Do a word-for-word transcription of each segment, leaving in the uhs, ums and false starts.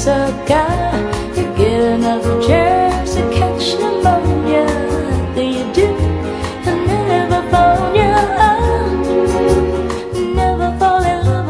nice a guy, you get another chance to catch pneumonia. Do you do? You'll never fall in love, never fall in love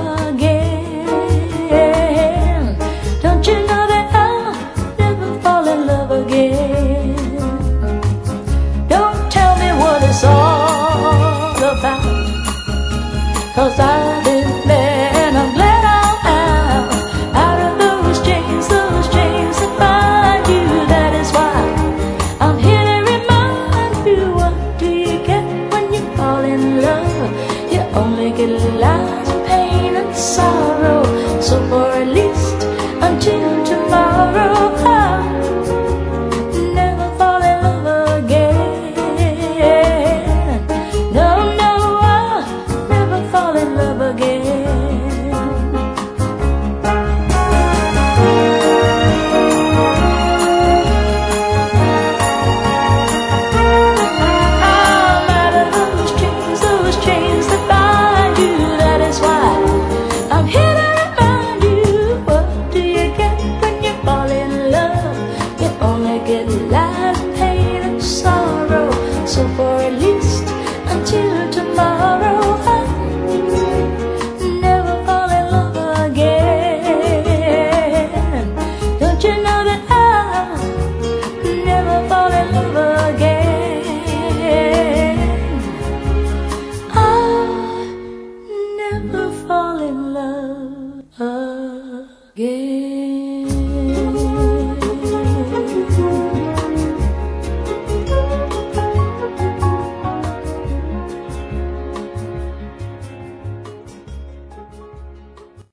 again. Don't you know that I'll never fall in love again? Don't tell me what it's all about, 'cause I've been there and I'm glad I'm out, out of those chains, those chains that bind you. That is why I'm here to remind you, what do you get when you fall in love? You only get lies, pain and sorrow. So for at least until tomorrow, I'll never fall in love again. No, no, I'll never fall in love again. I'm out of those chains, those chains that bind you. That is why I'm here to remind you, what do you get when you fall in love? You only get lies, pain and sorrow. So for at least until tomorrow, I'll never fall in love again. Don't you know that I'll never fall in love again? I'll never fall in love again.